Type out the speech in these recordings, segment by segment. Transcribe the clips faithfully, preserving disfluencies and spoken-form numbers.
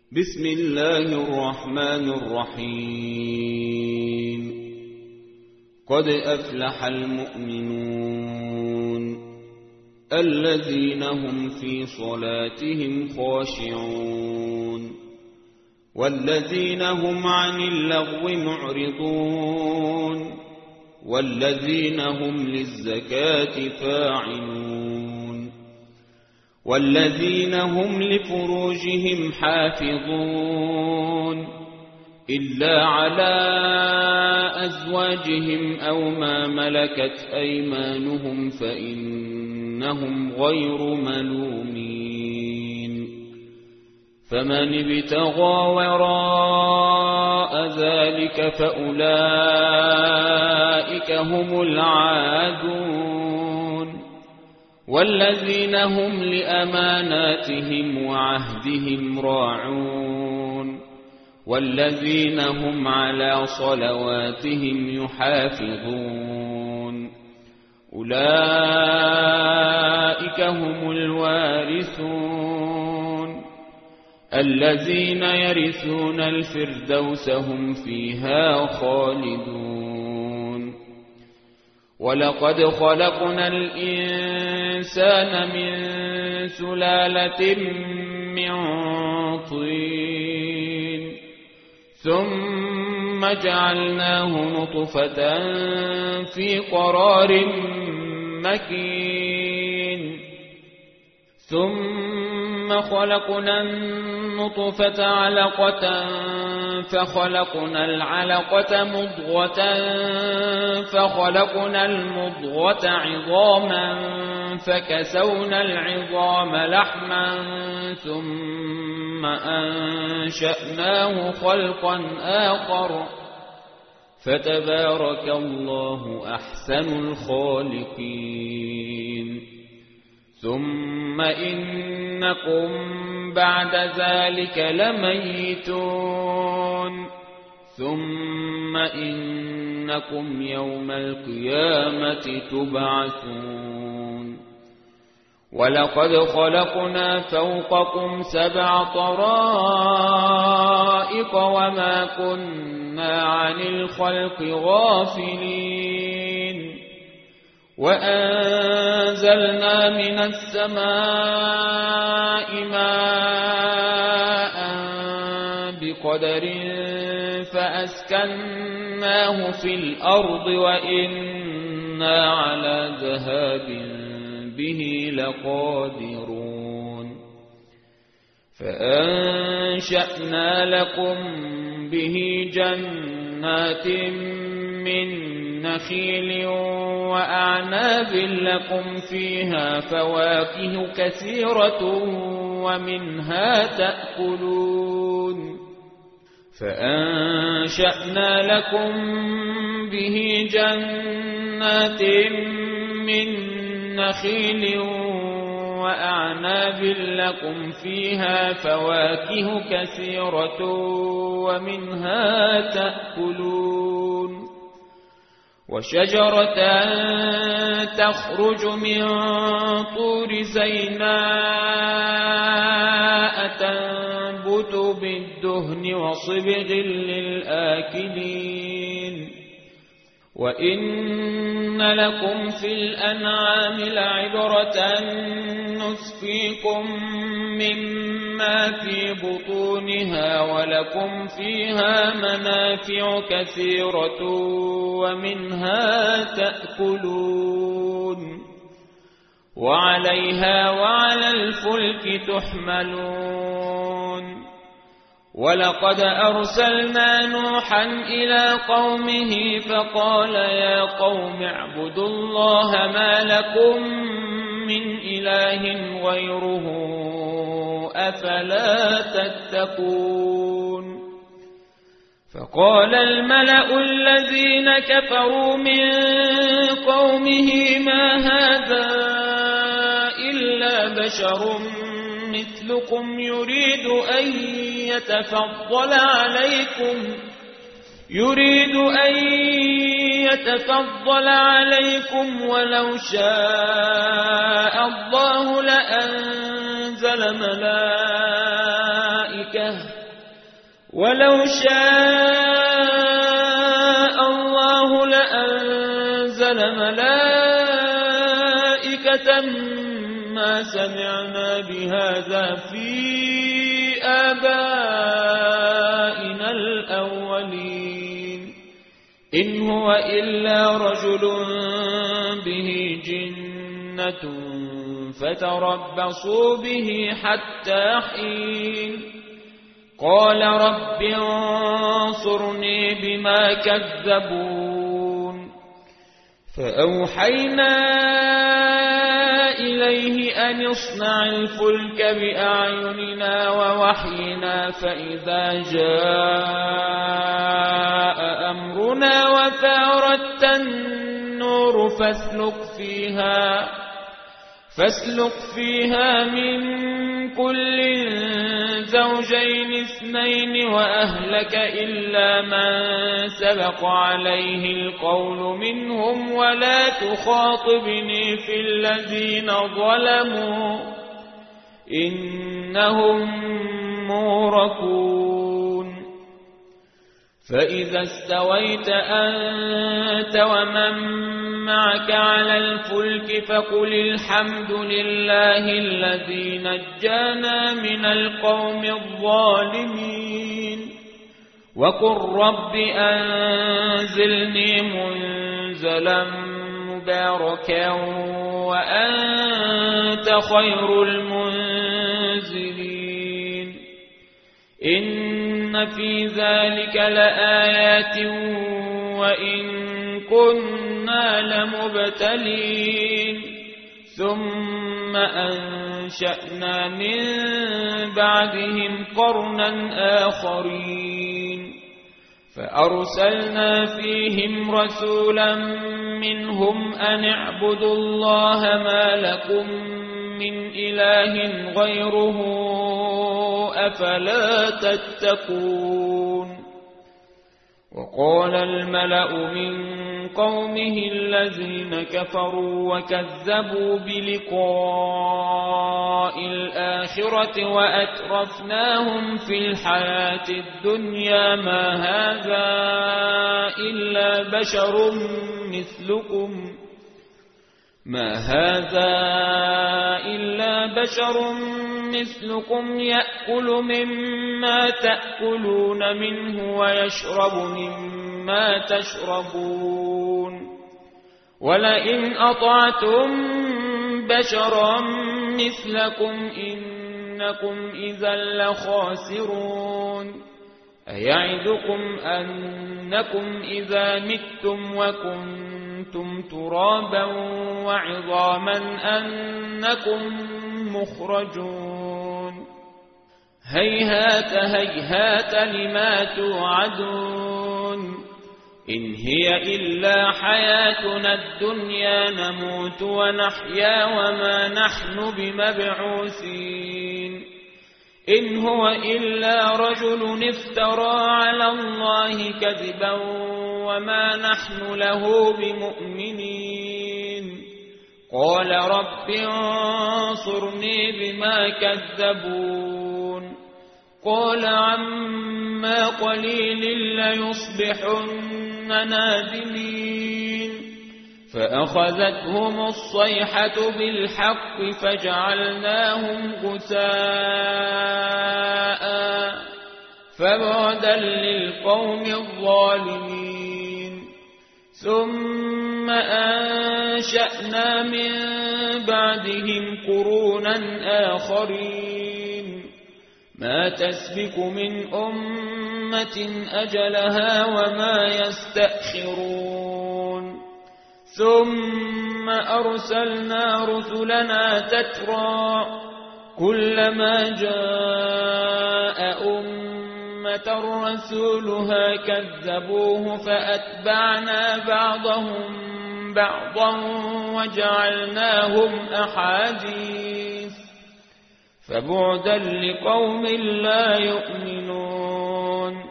بسم الله الرحمن الرحيم. قد أفلح المؤمنون الذين هم في صلاتهم خاشعون والذين هم عن اللغو معرضون والذين هم للزكاة فاعلون والذين هم لفروجهم حافظون إلا على أزواجهم أو ما ملكت أيمانهم فإنهم غير ملومين. فمن ابتغى وراء ذلك فأولئك هم العادون والذين هم لأماناتهم وعهدهم راعون والذين هم على صلواتهم يحافظون أولئك هم الوارثون الذين يرثون الفردوس هم فيها خالدون. ولقد خلقنا الإنسان من سلالة من طين ثم جعلناه نطفة في قرار مكين ثم خلقنا النطفة علقة فخلقنا العلقة مضغة فخلقنا المضغة عظاما فكسونا العظام لحما ثم أنشأناه خلقا آخر فتبارك الله أحسن الخالقين. ثم إنكم بعد ذلك لميتون ثم إنكم يوم القيامة تبعثون. ولقد خلقنا فوقكم سبع طرائق وما كنا عن الخلق غافلين وأنزلنا من السماء ماء بقدر فأسكناه في الأرض وإنا على ذهاب به لقادرون. فأنشأنا لكم به جنات من نخيل وأعناب لكم فيها فواكه كثيرة ومنها تأكلون. فأنشأنا لكم به جنات من نخيل وأعناب لكم فيها فواكه كثيرة ومنها تأكلون. وشجرة تخرج من طور سيناء تنبت بالدهن وصبغ للآكلين. وإن لكم في الأنعام لعبرة نسقيكم مما في بطونها ولكم فيها منافع كثيرة ومنها تأكلون وعليها وعلى الفلك تحملون. ولقد أرسلنا نوحا إلى قومه فقال يا قوم اعبدوا الله ما لكم من إله غيره أفلا تتقون. فقال الملأ الذين كفروا من قومه ما هذا إلا بشر مثلكم يريد أن يتفضل عليكم يريد أن يتفضل عليكم ولو شاء الله لأنزل ملائكة ولو شاء الله لأنزل ملائكة ما سمعنا بهذا في آبائنا الأولين إن هو إلا رجل به جنة فتربصوا به حتى حين قال رب انصرني بما كذبون فأوحينا إليه أن اصنع الفلك بأعيننا ووحينا فإذا جاء أمرنا وفارت النور فاسلك فيها فاسلك فيها من كل زوجين اثنين وأهلك إلا من سبق عليه القول منهم ولا تخاطبني في الذين ظلموا إنهم موركون فإذا استويت أنت ومن معك على الفلك فقل الحمد لله الذي نجانا من القوم الظالمين وقل رب أنزلني منزلا مباركا وأنت خير المنزلين إن في ذلك لآيات وإن كنا لمبتلين ثم أنشأنا من بعدهم قرنا آخرين فأرسلنا فيهم رسولا منهم أن اعبدوا الله ما لكم من إله غيره أفلا تتقون وقال الملأ من قومه الذين كفروا وكذبوا بلقاء الآخرة وأترفناهم في الحياة الدنيا ما هذا إلا بشر مثلكم ما هذا إلا بشر مثلكم يأكل مما تأكلون منه ويشرب مما تشربون ولئن أطعتم بشرا مثلكم إنكم إذا لخاسرون أيعدكم أنكم إذا متم وكنتم ترابا وعظاما أنكم مخرجون هيهات هيهات لما توعدون إن هي إلا حياتنا الدنيا نموت ونحيا وما نحن بمبعوثين إن هو إلا رجل افترى على الله كذبا وما نحن له بمؤمنين قال رب انصرني بما كذبون قال عما قليل ليصبحن نادمين فأخذتهم الصيحة بالحق فجعلناهم غثاء فبعدا للقوم الظالمين ثم أنشأنا من بعدهم قرونا آخرين ما تسبق من أمة أجلها وما يستأخرون ثم أرسلنا رسلنا تترى كلما جاء أمة رسولها كذبوه فأتبعنا بعضهم بعضا وجعلناهم أحاديث فبعدا لقوم لا يؤمنون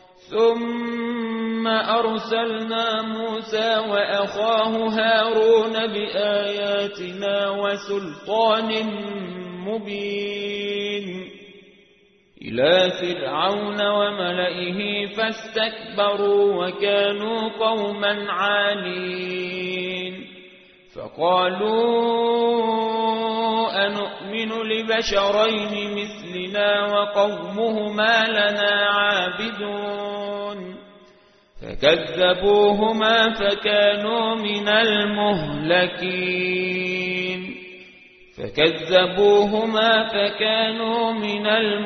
ثم أرسلنا موسى وأخاه هارون بآياتنا وسلطان مبين إلى فرعون وملئه فاستكبروا وكانوا قوما عالين فقالوا أنؤمن لبشرين مثلنا وقومهما لنا عابدون فكذبوهما فكانوا من المهلكين فكذبوهما فكانوا من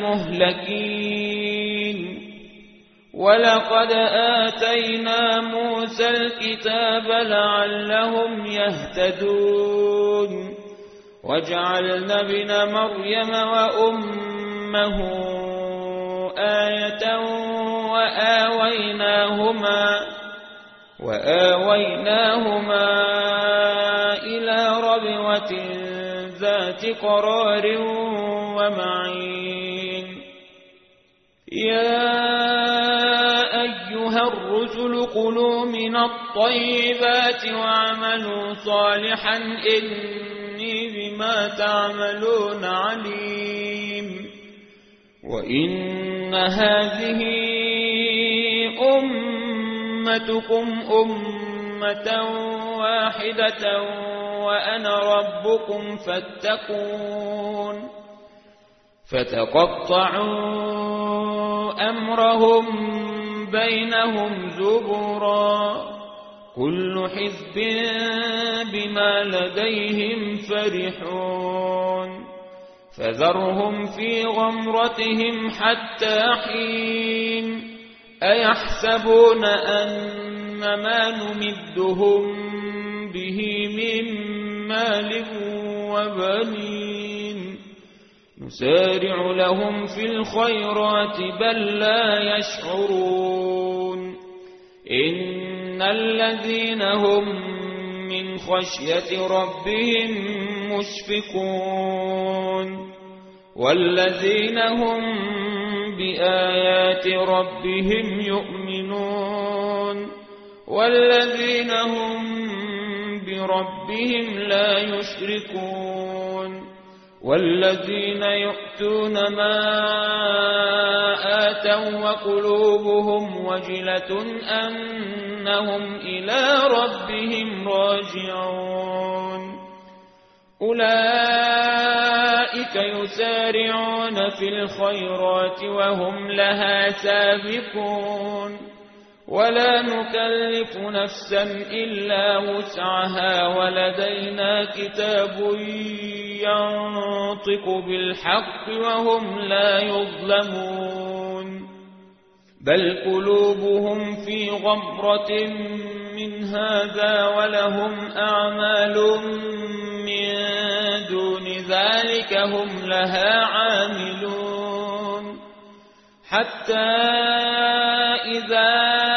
المهلكين ولقد آتينا موسى الكتاب لعلهم يهتدون وجعلنا ابن مريم وأمه آية وآويناهما وآويناهما إلى ربوة ذات قرار ومعين يا أيها الرسل كلوا من الطيبات واعملوا صالحا إني بما تعملون عليم وإن هذه أمتكم أمة واحدة وأنا ربكم فاتقون فتقطعوا أمرهم بينهم زبرا كل حزب بما لديهم فرحون فذرهم في غمرتهم حتى حين أيحسبون أن ما نمدهم به من مال وبنين نسارع لهم في الخيرات بل لا يشعرون إن الذين هم من خشية ربهم مشفقون والذين هم بآيات ربهم يؤمنون والذين هم بربهم لا يشركون والذين يؤتون ما آتوا وقلوبهم وجلة أنهم إلى ربهم راجعون أولئك يسارعون في الخيرات وهم لها سابقون ولا نكلف نفسا إلا وسعها ولدينا كتاب ينطق بالحق وهم لا يظلمون بل قلوبهم في غمرة من هذا ولهم أعمال من دون ذلك هم لها عاملون حتى إذا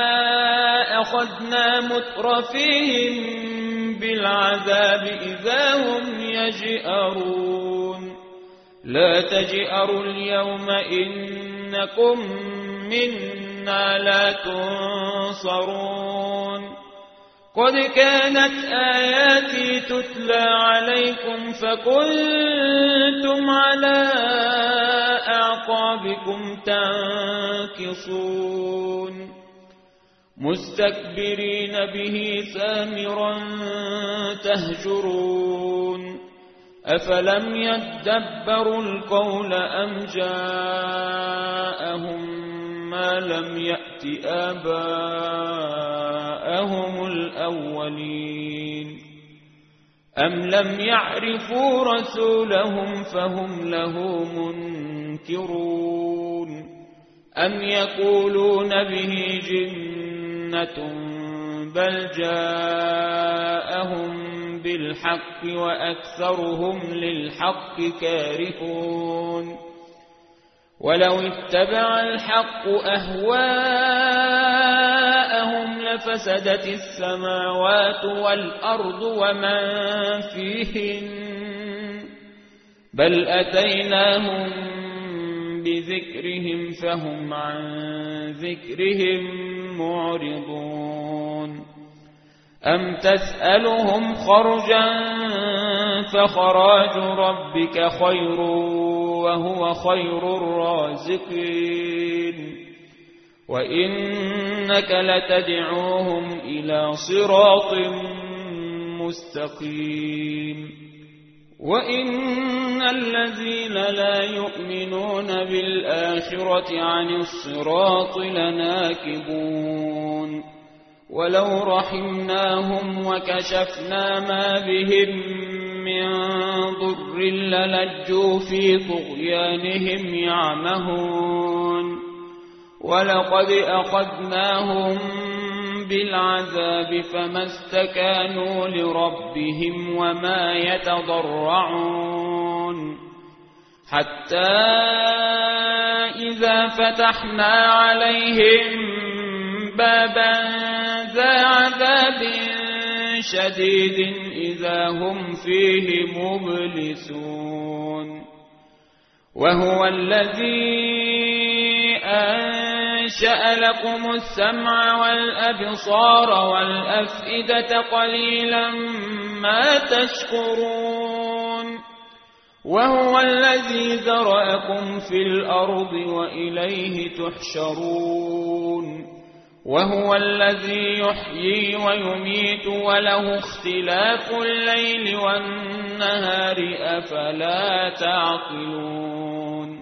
أخذنا مترفيهم بالعذاب إذا هم يجأرون لا تجأروا اليوم إنكم منا لا تنصرون قد كانت آياتي تتلى عليكم فكنتم على أعقابكم تنكصون مستكبرين به سامرا تهجرون أفلم يدبروا القول أم جاءهم ما لم يأت آباءهم الأولين أم لم يعرفوا رسولهم فهم له منكرون أم يقولون به جنة بل جاءهم بالحق وأكثرهم للحق كارهون ولو اتبع الحق أهواءهم لفسدت السماوات والأرض ومن فيهن بل أتيناهم بذكرهم فهم عن ذكرهم معرضون أم تسألهم خرجا فخراج ربك خير وهو خير الرازقين وإنك لتدعوهم إلى صراط مستقيم وإن الذين لا يؤمنون بالآخرة عن الصراط لناكبون ولو رحمناهم وكشفنا ما بهم من ضر للجوا في طغيانهم يعمهون ولقد أخذناهم بالعذاب فما استكانوا لربهم وما يتضرعون حتى إذا فتحنا عليهم بابا ذا عذاب شديد إذا هم فيه مبلسون وهو الذي أنشأ لكم السمع والأبصار والأفئدة قليلا ما تشكرون وهو الذي ذرأكم في الأرض وإليه تحشرون وهو الذي يحيي ويميت وله اختلاف الليل والنهار أفلا تعقلون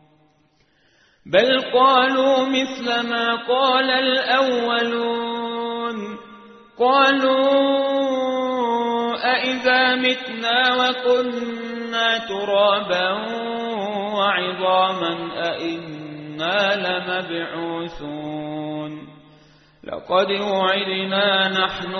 بل قالوا مثل ما قال الأولون قالوا أئذا متنا وكنا ترابا وعظاما أئنا لمبعوثون لقد وعدنا نحن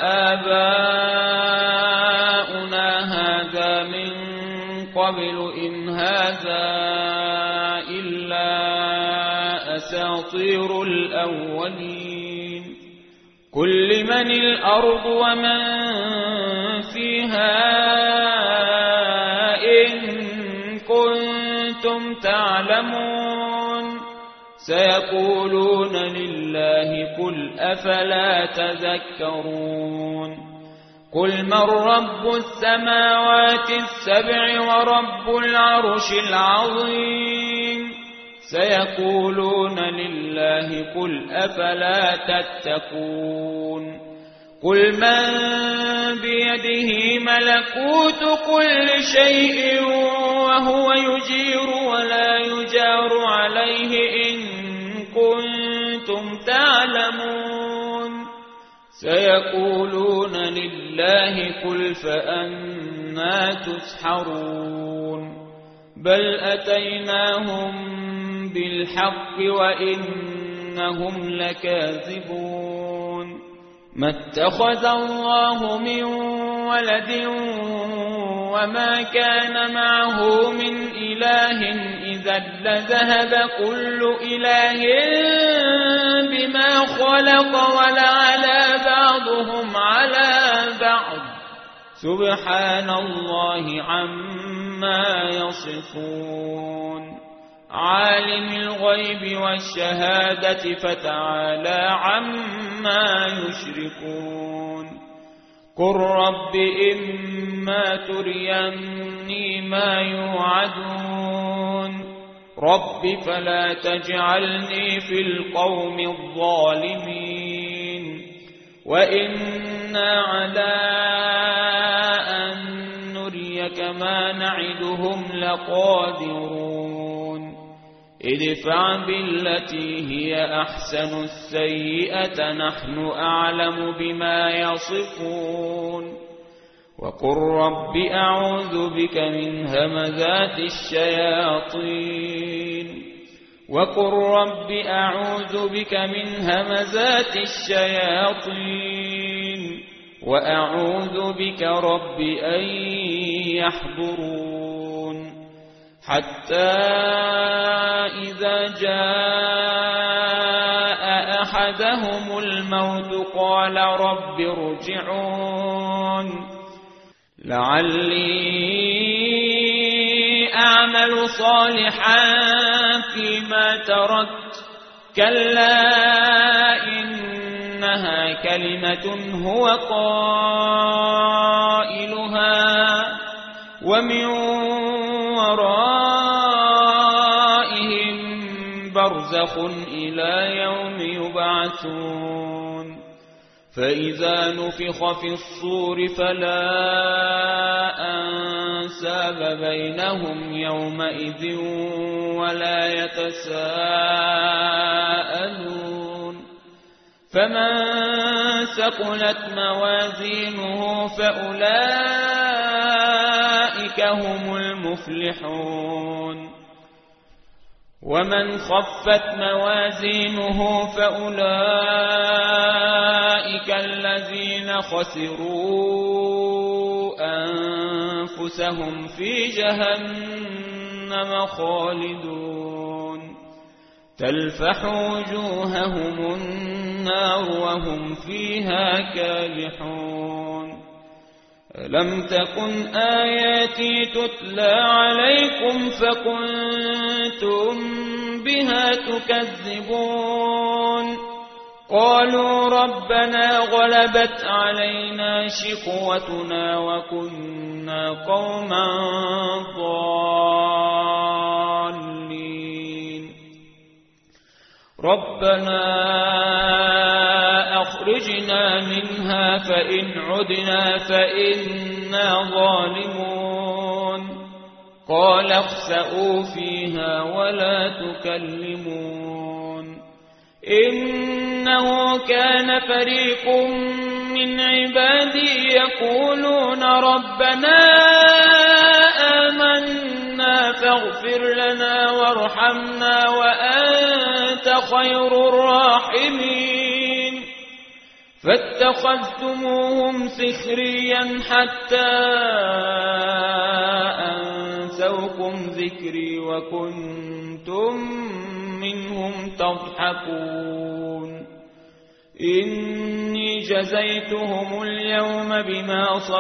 وآباؤنا هذا من قبل إن هذا إلا أساطير الأولين قل لمن الأرض ومن فيها إن كنتم تعلمون سيقولون لله قل أفلا تذكرون قل من رب السماوات السبع ورب العرش العظيم سيقولون لله قل أفلا تتقون قل من بيده ملكوت كل شيء وهو يجير ولا يجار عليه إن كنتم تعلمون سيقولون لله قل فأنى تسحرون بل أتيناهم بالحق وإنهم لكاذبون ما اتخذ الله من ولد وما كان معه من إله إذا لذهب كل إله بما خلق ولعلى بعضهم على بعض سبحان الله عما يصفون عالم الغيب والشهادة فتعالى عما يشركون قل رب إما تريني ما يوعدون رب فلا تجعلني في القوم الظالمين وإنا على أن نريك ما نعدهم لقادرون ادفع بالتي هي أحسن السيئة نحن أعلم بما يصفون وقل رب أعوذ بك من همزات الشياطين وقل رب أعوذ بك من همزات الشياطين وأعوذ بك رب أن يحضرون حتى إذا جاء أحدهم الموت قال رب ارجعون لعلي أعمل صالحا فيما تركت كلا إنها أنها كلمة هو قائلها ومن ورائهم برزخ إلى يوم يبعثون فإذا نفخ في الصور فلا أنساب بينهم يومئذ ولا يتساءلون فمن ثقلت موازينه فأولئك هم المفلحون ومن خفت موازينه فأولئك الذين خسروا أنفسهم في جهنم خالدون تلفح وجوههم النار وهم فيها كالحون ألم تكن آياتي تتلى عليكم فكنتم بها تكذبون قالوا ربنا غلبت علينا شقوتنا وكنا قوما ضالين ربنا أخرجنا منها فإن عدنا فإنا ظالمون قال اخسئوا فيها ولا تكلمون إنه كان فريق من عبادي يقولون ربنا آمنا فاغفر لنا وارحمنا وأنت خير الراحمين فاتخذتموهم سخريا حتى أنسوكم ذكري وكنتم منهم تضحكون إني جزيتهم اليوم بما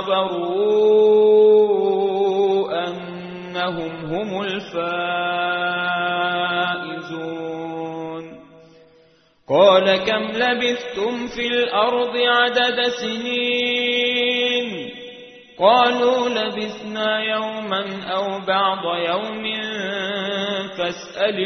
صبروا أنهم هم الفائزون قال كم لبثتم في الأرض عدد سنين قالوا لبثنا يوما أو بعض يوم فاسأل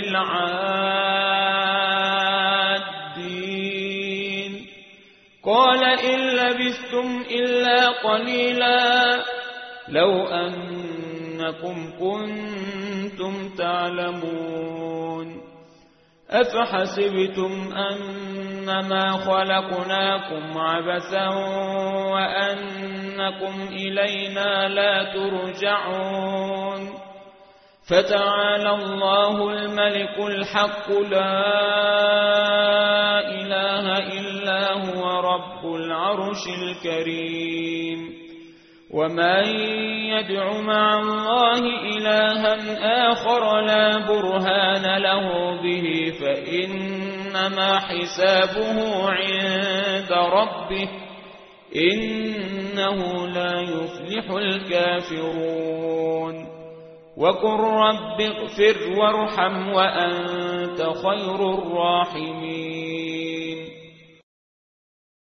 العادين قال إن لبثتم إلا قليلا لو أنكم كنتم تعلمون أفحسبتم أنما خلقناكم عبثا وأنكم إلينا لا ترجعون فتعالى الله الملك الحق لا إله إلا هو رب العرش الكريم ومن يدع مع الله إلها آخر لا برهان له به فإنما حسابه عند ربه إنه لا يفلح الكافرون وقل رب اغفر وارحم وأنت خير الراحمين